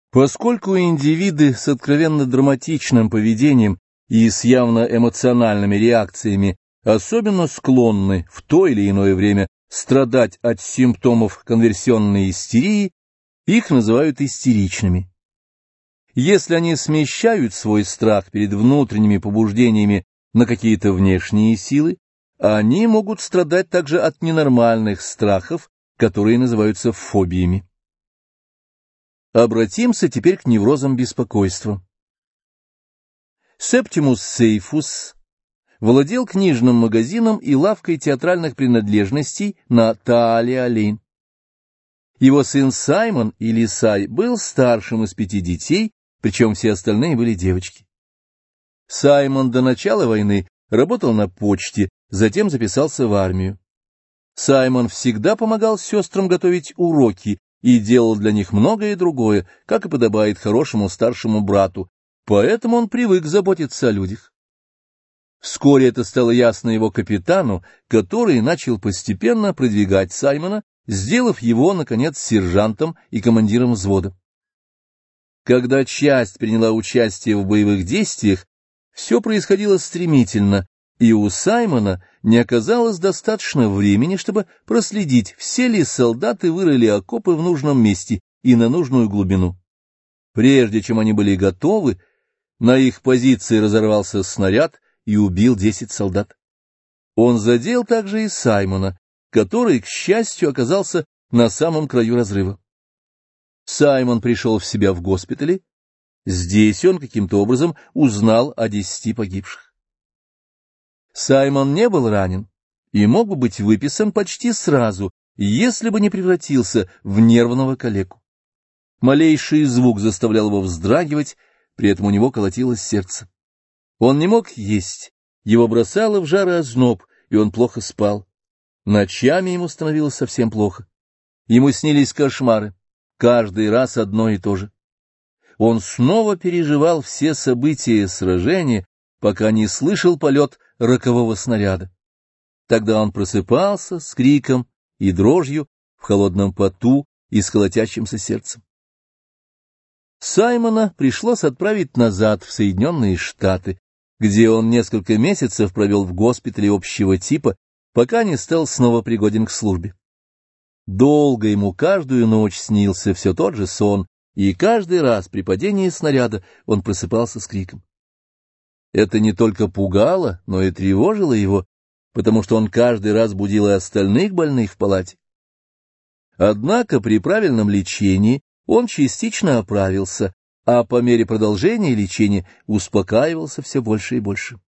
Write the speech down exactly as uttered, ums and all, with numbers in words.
Поскольку индивиды с откровенно драматичным поведением и с явно эмоциональными реакциями особенно склонны в то или иное время страдать от симптомов конверсионной истерии, их называют истеричными. Если они смещают свой страх перед внутренними побуждениями на какие-то внешние силы, они могут страдать также от ненормальных страхов, которые называются фобиями. Обратимся теперь к неврозам беспокойства. Септимус Сейфус владел книжным магазином и лавкой театральных принадлежностей на Таале-Алейн. Его сын Саймон, или Сай, был старшим из пяти детей, причем все остальные были девочки. Саймон до начала войны работал на почте, затем записался в армию. Саймон всегда помогал сестрам готовить уроки и делал для них многое другое, как и подобает хорошему старшему брату, поэтому он привык заботиться о людях. Вскоре это стало ясно его капитану, который начал постепенно продвигать Саймона, сделав его, наконец, сержантом и командиром взвода. Когда часть приняла участие в боевых действиях, все происходило стремительно, и у Саймона не оказалось достаточно времени, чтобы проследить, все ли солдаты вырыли окопы в нужном месте и на нужную глубину. Прежде чем они были готовы, на их позиции разорвался снаряд и убил десять солдат. Он задел также и Саймона, который, к счастью, оказался на самом краю разрыва. Саймон пришел в себя в госпитале. Здесь он каким-то образом узнал о десяти погибших. Саймон не был ранен и мог бы быть выписан почти сразу, если бы не превратился в нервного калеку. Малейший звук заставлял его вздрагивать, при этом у него колотилось сердце. Он не мог есть, его бросало в жар и озноб, и он плохо спал. Ночами ему становилось совсем плохо. Ему снились кошмары, каждый раз одно и то же. Он снова переживал все события сражения, пока не слышал полет рокового снаряда. Тогда он просыпался с криком и дрожью в холодном поту и с колотящимся сердцем. Саймона пришлось отправить назад в Соединенные Штаты, где он несколько месяцев провел в госпитале общего типа, пока не стал снова пригоден к службе. Долго ему каждую ночь снился все тот же сон, и каждый раз при падении снаряда он просыпался с криком. Это не только пугало, но и тревожило его, потому что он каждый раз будил и остальных больных в палате. Однако при правильном лечении он частично оправился, а по мере продолжения лечения успокаивался все больше и больше.